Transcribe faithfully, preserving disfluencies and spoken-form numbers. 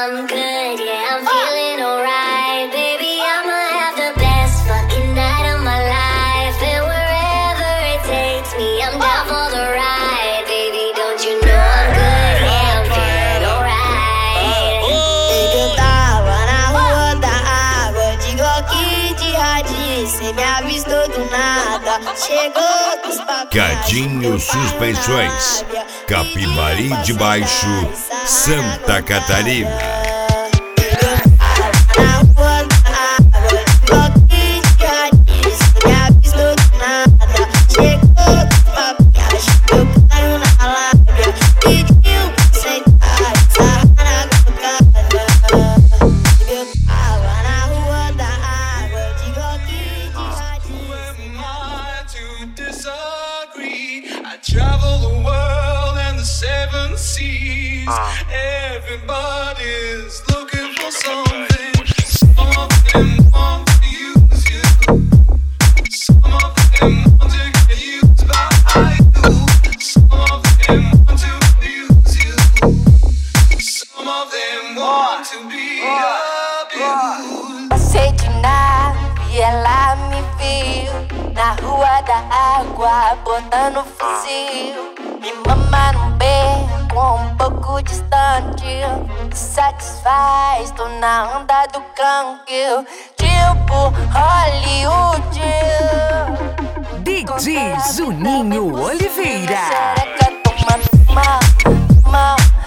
I'm good, yeah, I'm feeling alright. Baby, I'ma have the best fucking night of my life. And wherever it takes me, I'm down for the ride. Baby, don't you know I'm good, yeah, I'm feeling alright. Eu tava na rua da água, de Glock de radinho, cê me avistou do nada. Chegou com os papéis. Cadinho Suspensões, Capivari de Baixo, Santa Catarina. Travel the world and the seven seas. Everybody's looking for something. Some of them want to use you. Some of them want to get used by you. Some of them want to abuse you. Some of them want to be abused. Passei de nave e ela me viu na rua da água, botando fuzil. Me mama num beco um pouco distante, satisfaz, tô na onda do cangue, tipo Hollywood. D J Juninho Oliveira. Xereca, toma, toma, toma.